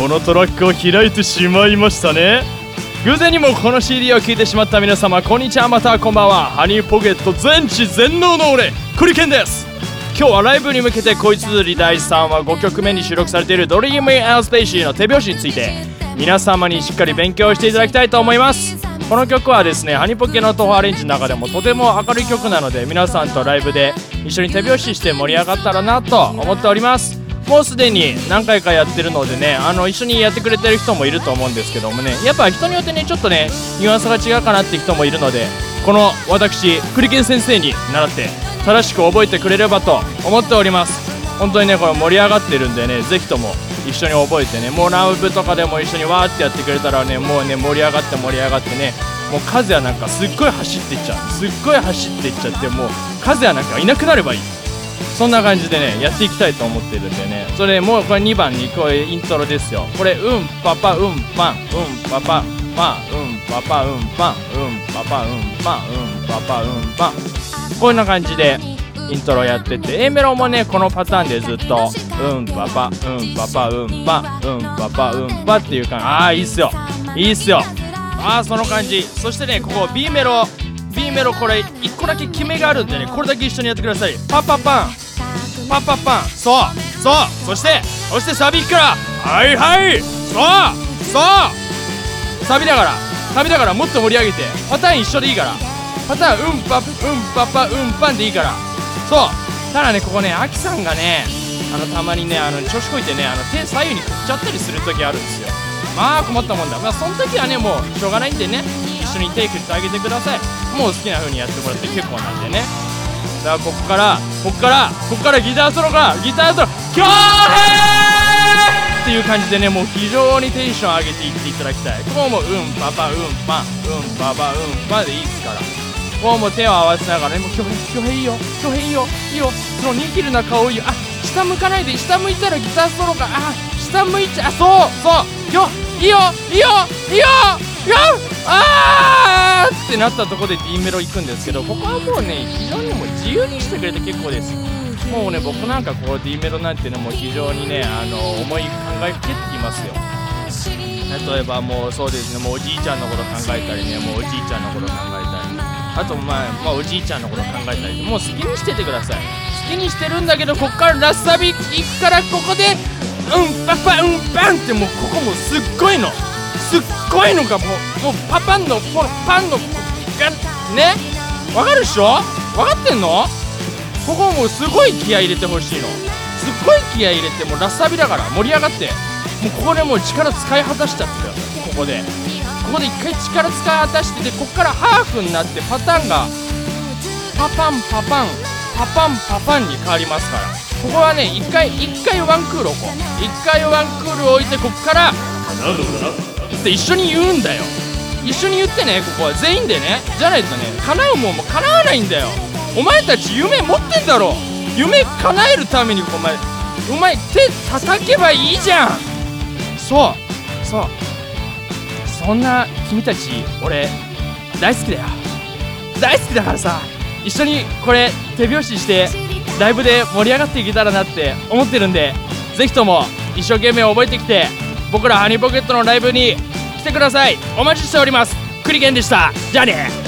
このトラックを開いてしまいましたね。偶然にもこの CD を聴いてしまった皆様、こんにちは、またはこんばんは。ハニーポケット全知全能の俺、クリケンです。今日はライブに向けて恋綴り第3話5曲目に収録されている Dream in Airspace の手拍子について皆様にしっかり勉強していただきたいと思います。この曲はですね、ハニポケの徒歩アレンジの中でもとても明るい曲なので、皆さんとライブで一緒に手拍子して盛り上がったらなと思っております。もうすでに何回かやってるのでね、一緒にやってくれてる人もいると思うんですけどもね、やっぱ人によってねちょっとねニュアンスが違うかなって人もいるので、この私クリケン先生に習って正しく覚えてくれればと思っております。本当にねこれ盛り上がってるんでね、ぜひとも一緒に覚えてね、もうライブとかでも一緒にわーってやってくれたらね、もうね盛り上がってね、もう和也なんかすっごい走っていっちゃって、もう和也なんかいなくなればいい、そんな感じでねやっていきたいと思ってるんでね。それもうこれ2番にこれイントロですよ。これうんパパうんパンうんパパパンうんパパうんパンうんパパうんパンうんパパうんパン、こんな感じでイントロやってて、 A メロもねこのパターンでずっとうんパパうんパパうんパンうんパパうんパっていう感じ。ああいいっすよああその感じ。そしてねここ B メロこれ1個だけ決めがあるんでね、これだけ一緒にやってください。パパパンパパパン、そうそしてサビからはいそうサビだからもっと盛り上げて、パターン一緒でいいから、パターンうんパパうんパンでいいから。そうただねここねアキさんがねたまにね調子こいてね手左右に振っちゃったりする時あるんですよ。まあ困ったもんだ。まあその時はねもうしょうがないんでね、一緒に手振ってあげてください。もう好きな風にやってもらって結構なんでね。だからこっからギターソロキョーヘーっていう感じでね、もう非常にテンション上げていっていただきたい。ここもうんパパうんパンうんパパうんパンでいいですから、ここも手を合わせながらね、もうキョヘいいよそのニキルな顔いいよ。下向かないで、下向いたらギターソロが下向いちゃそういいよってなったところで D メロ行くんですけど、ここはもうね非常にもう自由にしてくれて結構です。もうね僕なんかこう D メロなんてねもう非常にね思い考えかけてきますよ。例えばもうそうですね、もうおじいちゃんのこと考えたりね、もうおじいちゃんのこと考えたり、あとまあおじいちゃんのこと考えたり、もう好きにしててください。好きにしてるんだけど、こっからラスサビ行くから、ここでうんパパうんパンってもうここもすっごいのがもうパパンのパンのがね、わかるっしょ、わかってんの。ここもうすごい気合い入れてほしいの。すっごい気合い入れて、もうラスサビだから盛り上がって、もうここでもう力使い果たしちゃってください。ここで一回力使い果たして、でこっからハーフになってパターンがパパンに変わりますから、ここはね一回ワンクール置こう。一回ワンクール置いて、こっからって一緒に言うんだよ。一緒に言ってね、ここは全員でね、じゃないとね叶うもんも叶わないんだよ。お前たち夢持ってんだろ。夢叶えるためにお前手叩けばいいじゃん。そうそんな君たち俺大好きだからさ、一緒にこれ手拍子してライブで盛り上がっていけたらなって思ってるんで、ぜひとも一生懸命覚えてきて僕らハニーポケットのライブに来てください。お待ちしております。クリケンでした。じゃあね。